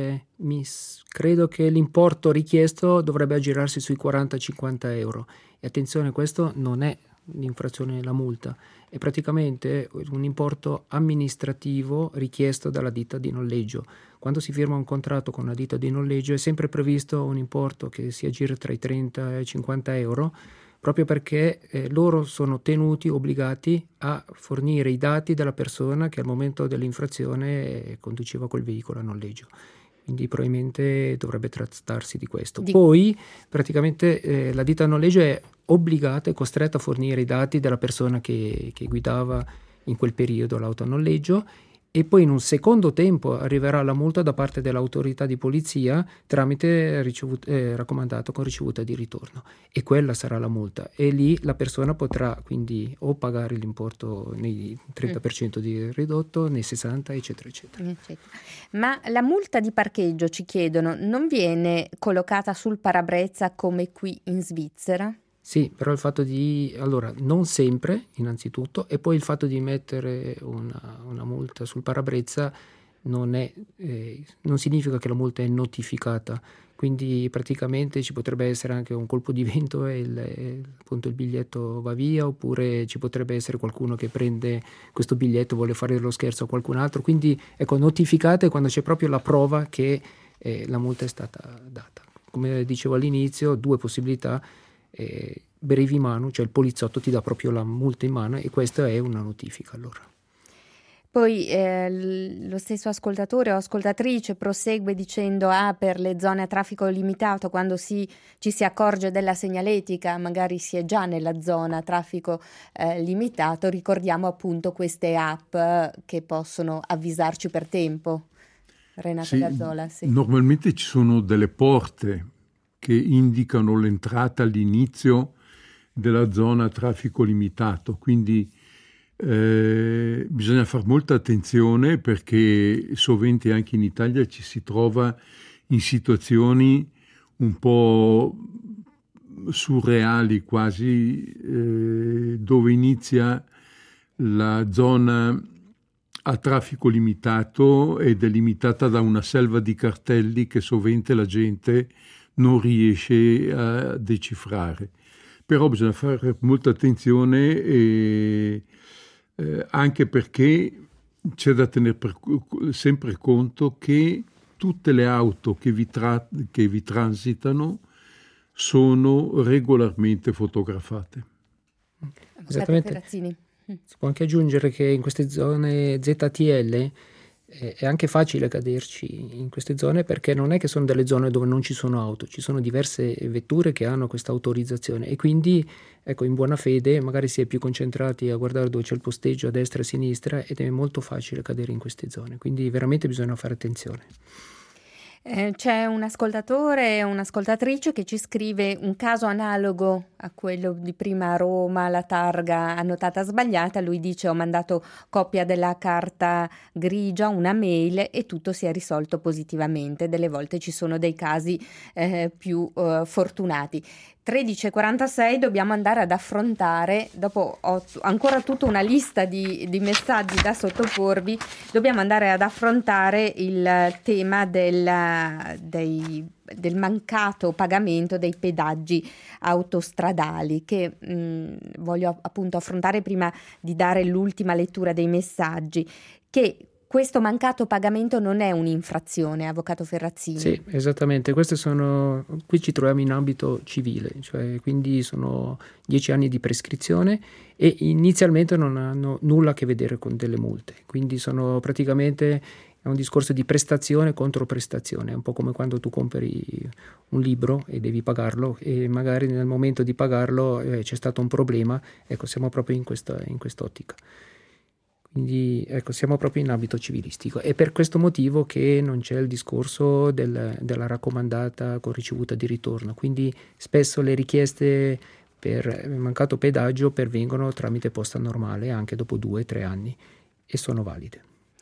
credo che l'importo richiesto dovrebbe aggirarsi sui 40-50 euro. E attenzione, questo non è l'infrazione, la multa, è praticamente un importo amministrativo richiesto dalla ditta di noleggio. Quando si firma un contratto con una ditta di noleggio è sempre previsto un importo che si aggira tra i 30 e i 50 euro, proprio perché loro sono tenuti, obbligati a fornire i dati della persona che al momento dell'infrazione conduceva quel veicolo a noleggio. Quindi probabilmente dovrebbe trattarsi di questo. Poi praticamente la ditta a noleggio è obbligata e costretta a fornire i dati della persona che guidava in quel periodo l'auto a noleggio e poi in un secondo tempo arriverà la multa da parte dell'autorità di polizia tramite raccomandato con ricevuta di ritorno e quella sarà la multa e lì la persona potrà quindi o pagare l'importo nei 30% di ridotto, nei 60 eccetera eccetera. Ma la multa di parcheggio, ci chiedono, non viene collocata sul parabrezza come qui in Svizzera? Sì, però il fatto allora non sempre innanzitutto e poi il fatto di mettere una multa sul parabrezza non significa che la multa è notificata, quindi praticamente ci potrebbe essere anche un colpo di vento e appunto il biglietto va via, oppure ci potrebbe essere qualcuno che prende questo biglietto e vuole fare lo scherzo a qualcun altro, quindi ecco, notificate quando c'è proprio la prova che la multa è stata data. Come dicevo all'inizio, due possibilità. Brevi mano, cioè il poliziotto ti dà proprio la multa in mano e questa è una notifica allora. Poi lo stesso ascoltatore o ascoltatrice prosegue dicendo per le zone a traffico limitato, quando ci si accorge della segnaletica, magari si è già nella zona a traffico limitato, ricordiamo appunto queste app che possono avvisarci per tempo. Renato Gazzola, sì. Normalmente ci sono delle porte che indicano l'entrata all'inizio della zona a traffico limitato, quindi bisogna fare molta attenzione, perché sovente anche in Italia ci si trova in situazioni un po' surreali quasi, dove inizia la zona a traffico limitato ed è limitata da una selva di cartelli che sovente la gente non riesce a decifrare. Però bisogna fare molta attenzione, anche perché c'è da tenere sempre conto che tutte le auto che vi transitano sono regolarmente fotografate. Esattamente. Si può anche aggiungere che in queste zone ZTL è anche facile caderci in queste zone, perché non è che sono delle zone dove non ci sono auto, ci sono diverse vetture che hanno questa autorizzazione, e quindi in buona fede magari si è più concentrati a guardare dove c'è il posteggio a destra e a sinistra, ed è molto facile cadere in queste zone, quindi veramente bisogna fare attenzione. C'è un ascoltatore e un'ascoltatrice che ci scrive un caso analogo a quello di prima a Roma, la targa annotata sbagliata. Lui dice: ho mandato copia della carta grigia, una mail, e tutto si è risolto positivamente. Delle volte ci sono dei casi più fortunati. 13:46 dobbiamo andare ad affrontare, dopo ho ancora tutta una lista di messaggi da sottoporvi, dobbiamo andare ad affrontare il tema del mancato pagamento dei pedaggi autostradali, che voglio appunto affrontare prima di dare l'ultima lettura dei messaggi. Che questo mancato pagamento non è un'infrazione, avvocato Ferrazzini? Sì, esattamente. Qui ci troviamo in ambito civile, cioè quindi sono 10 anni di prescrizione, e inizialmente non hanno nulla a che vedere con delle multe. Quindi sono praticamente un discorso di prestazione contro prestazione, è un po' come quando tu compri un libro e devi pagarlo, e magari nel momento di pagarlo c'è stato un problema. Siamo proprio in quest'ottica. Quindi siamo proprio in ambito civilistico. È per questo motivo che non c'è il discorso della raccomandata con ricevuta di ritorno. Quindi spesso le richieste per mancato pedaggio pervengono tramite posta normale anche dopo 2-3 anni, e sono valide.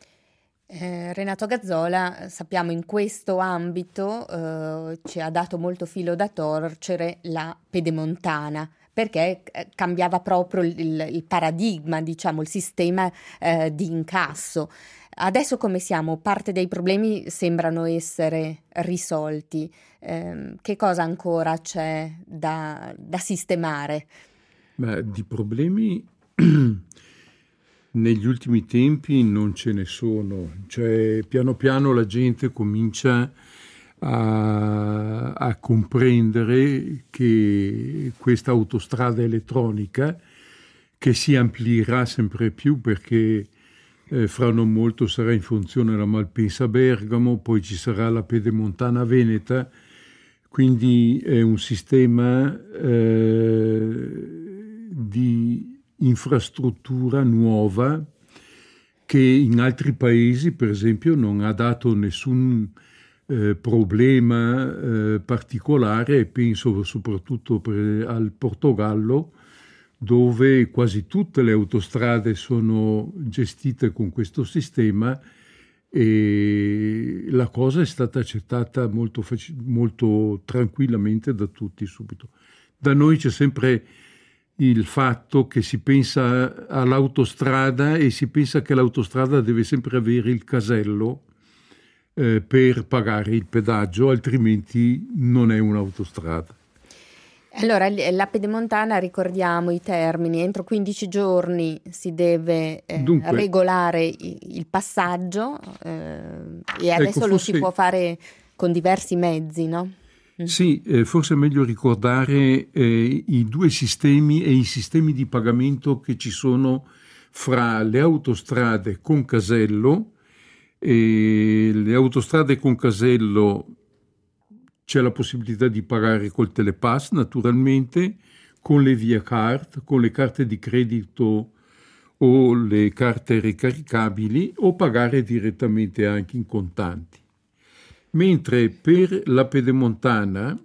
Renato Gazzola, sappiamo in questo ambito ci ha dato molto filo da torcere la pedemontana, perché cambiava proprio il paradigma, diciamo, il sistema di incasso. Adesso come siamo? Parte dei problemi sembrano essere risolti. Che cosa ancora c'è da sistemare? Di problemi negli ultimi tempi non ce ne sono. Cioè, piano piano la gente comincia a comprendere che questa autostrada elettronica, che si amplierà sempre più, perché fra non molto sarà in funzione la Malpensa-Bergamo, poi ci sarà la pedemontana veneta, quindi è un sistema di infrastruttura nuova che in altri paesi, per esempio, non ha dato nessun problema particolare, e penso soprattutto al Portogallo, dove quasi tutte le autostrade sono gestite con questo sistema, e la cosa è stata accettata molto tranquillamente da tutti subito. Da noi c'è sempre il fatto che si pensa all'autostrada e si pensa che l'autostrada deve sempre avere il casello per pagare il pedaggio, altrimenti non è un'autostrada. Allora, la pedemontana, ricordiamo i termini: entro 15 giorni si deve regolare il passaggio, e adesso lo si può fare con diversi mezzi, no? Sì, forse è meglio ricordare i due sistemi e i sistemi di pagamento che ci sono fra le autostrade con casello, e le autostrade con casello c'è la possibilità di pagare col telepass naturalmente, con le via card, con le carte di credito o le carte ricaricabili, o pagare direttamente anche in contanti. Mentre per la Pedemontana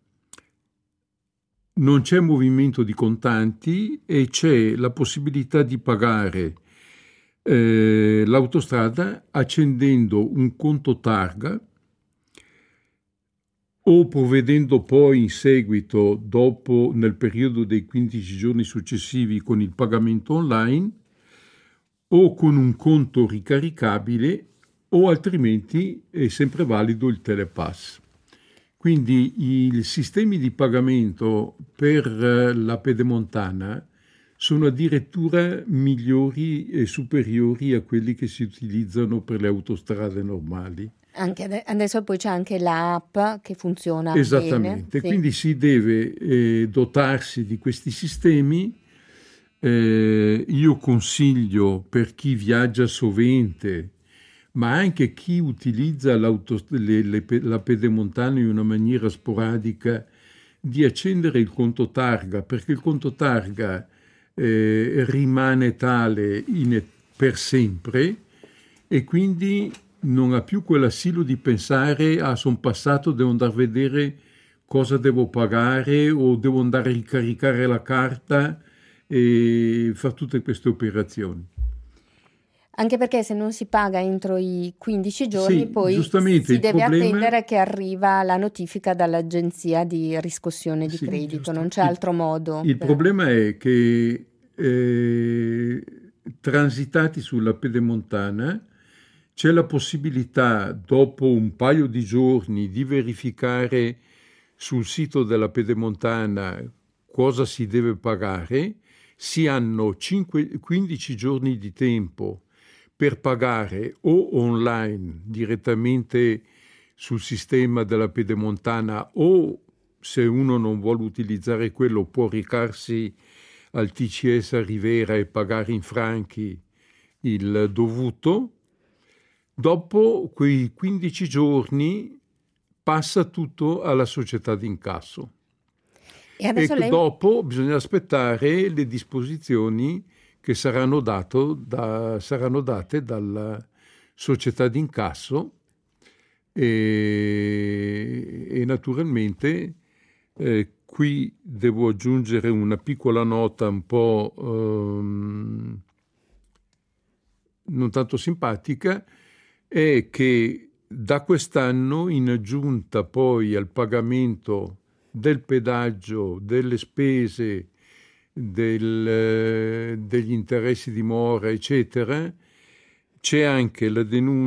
non c'è movimento di contanti e c'è la possibilità di pagare l'autostrada accendendo un conto targa o provvedendo poi in seguito, dopo, nel periodo dei 15 giorni successivi, con il pagamento online, o con un conto ricaricabile, o altrimenti è sempre valido il telepass. Quindi i sistemi di pagamento per la Pedemontana sono addirittura migliori e superiori a quelli che si utilizzano per le autostrade normali. Anche adesso poi c'è anche l'app che funziona esattamente, bene. Quindi si deve dotarsi di questi sistemi. Io consiglio, per chi viaggia sovente, ma anche chi utilizza la Pedemontana in una maniera sporadica, di accendere il conto targa, perché il conto targa rimane tale per sempre, e quindi non ha più quell'asilo di pensare: sono passato, devo andare a vedere cosa devo pagare, o devo andare a ricaricare la carta e fare tutte queste operazioni. Anche perché se non si paga entro i 15 giorni, sì, poi si deve attendere che arriva la notifica dall'agenzia di riscossione di credito, giusto. Non c'è altro modo. Il problema è che transitati sulla Pedemontana c'è la possibilità, dopo un paio di giorni, di verificare sul sito della Pedemontana cosa si deve pagare. Si hanno 15 giorni di tempo per pagare o online direttamente sul sistema della Pedemontana, o, se uno non vuole utilizzare quello, può recarsi al TCS a Rivera e pagare in franchi il dovuto. Dopo quei 15 giorni passa tutto alla società d'incasso. E dopo bisogna aspettare le disposizioni che saranno date dalla società d'incasso, e naturalmente qui devo aggiungere una piccola nota un po' non tanto simpatica, è che da quest'anno, in aggiunta poi al pagamento del pedaggio, delle spese, degli interessi di mora, eccetera, c'è anche la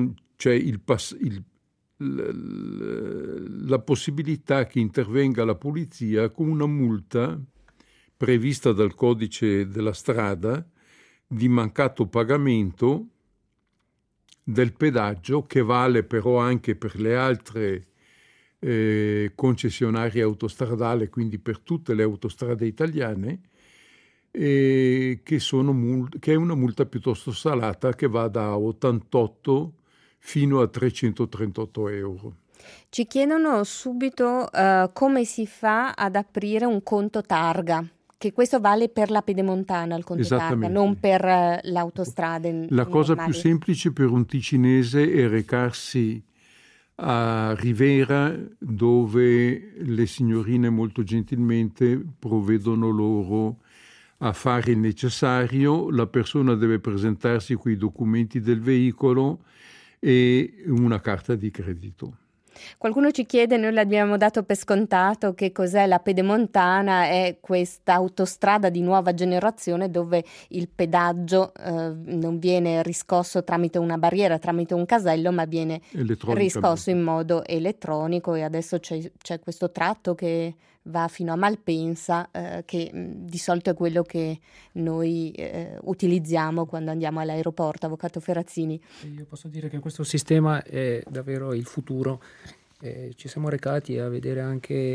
la possibilità che intervenga la polizia con una multa prevista dal codice della strada di mancato pagamento del pedaggio, che vale però anche per le altre concessionarie autostradali, quindi per tutte le autostrade italiane, che è una multa piuttosto salata, che va da 88 fino a 338 euro. Ci chiedono subito come si fa ad aprire un conto targa, che questo vale per la Pedemontana, il conto targa, non per l'autostrada. La cosa più semplice per un ticinese è recarsi a Rivera, dove le signorine molto gentilmente provvedono loro a fare il necessario. La persona deve presentarsi con i documenti del veicolo e una carta di credito. Qualcuno ci chiede, noi l'abbiamo dato per scontato, che cos'è la Pedemontana. È questa autostrada di nuova generazione dove il pedaggio non viene riscosso tramite una barriera, tramite un casello, ma viene riscosso in modo elettronico, e adesso c'è questo tratto che va fino a Malpensa, che di solito è quello che noi utilizziamo quando andiamo all'aeroporto. Avvocato Ferrazzini. Io posso dire che questo sistema è davvero il futuro. Ci siamo recati a vedere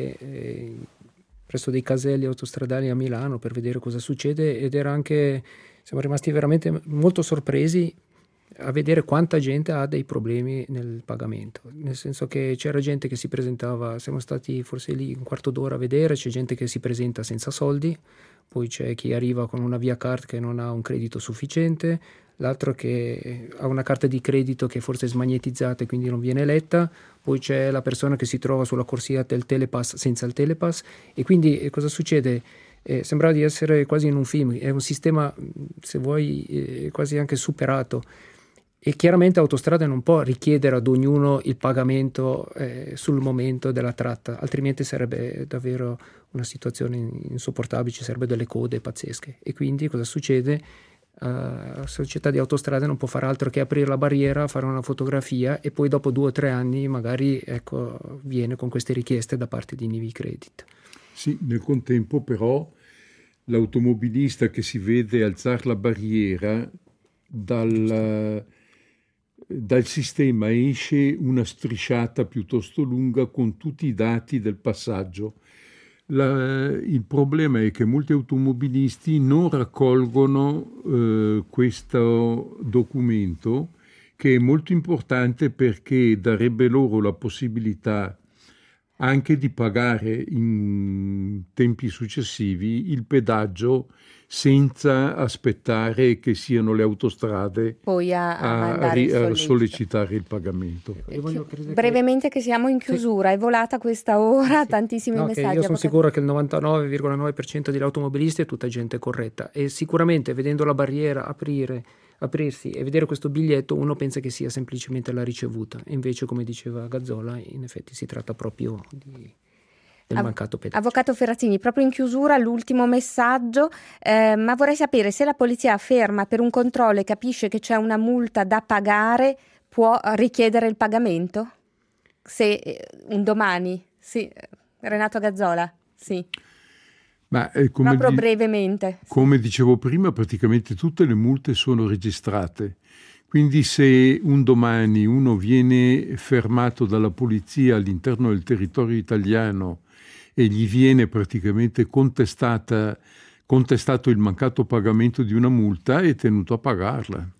anche presso dei caselli autostradali a Milano per vedere cosa succede, ed era anche siamo rimasti veramente molto sorpresi a vedere quanta gente ha dei problemi nel pagamento, nel senso che c'era gente che si presentava, siamo stati forse lì un quarto d'ora a vedere, c'è gente che si presenta senza soldi, poi c'è chi arriva con una via card che non ha un credito sufficiente, l'altro che ha una carta di credito che forse è smagnetizzata e quindi non viene letta, poi c'è la persona che si trova sulla corsia del telepass senza il telepass, e quindi cosa succede? Sembra di essere quasi in un film, è un sistema, se vuoi, quasi anche superato. E chiaramente Autostrade non può richiedere ad ognuno il pagamento sul momento della tratta, altrimenti sarebbe davvero una situazione insopportabile, ci sarebbero delle code pazzesche. E quindi cosa succede? La società di Autostrade non può fare altro che aprire la barriera, fare una fotografia e poi dopo 2 o 3 anni magari viene con queste richieste da parte di Nivi Credit. Sì, nel contempo però l'automobilista che si vede alzare la barriera dal sistema esce una strisciata piuttosto lunga con tutti i dati del passaggio. Il problema è che molti automobilisti non raccolgono questo documento, che è molto importante perché darebbe loro la possibilità anche di pagare in tempi successivi il pedaggio senza aspettare che siano le autostrade poi a sollecitare il pagamento. Brevemente che siamo in chiusura, è volata questa ora, tantissimi messaggi. Io sono sicuro che il 99,9% degli automobilisti è tutta gente corretta, e sicuramente vedendo la barriera aprirsi e vedere questo biglietto uno pensa che sia semplicemente la ricevuta, e invece, come diceva Gazzola, in effetti si tratta proprio del mancato pedaggio. Avvocato Ferrazzini, proprio in chiusura l'ultimo messaggio, ma vorrei sapere se la polizia ferma per un controllo e capisce che c'è una multa da pagare, può richiedere il pagamento? Se un domani, sì, Renato Gazzola, sì. Ma proprio brevemente. Come dicevo prima, praticamente tutte le multe sono registrate. Quindi se un domani uno viene fermato dalla polizia all'interno del territorio italiano e gli viene praticamente contestato il mancato pagamento di una multa, è tenuto a pagarla.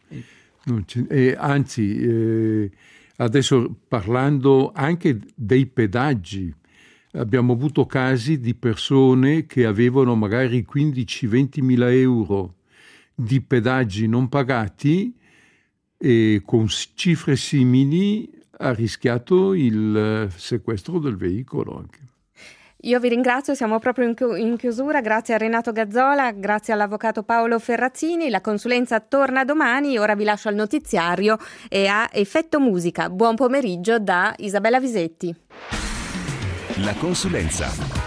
Anzi, adesso parlando anche dei pedaggi, abbiamo avuto casi di persone che avevano magari 15-20 mila euro di pedaggi non pagati e con cifre simili ha rischiato il sequestro del veicolo anche. Io vi ringrazio, siamo proprio in chiusura, grazie a Renato Gazzola, grazie all'avvocato Paolo Ferrazzini, la consulenza torna domani, ora vi lascio al notiziario e a Effetto Musica. Buon pomeriggio da Isabella Visetti. La consulenza.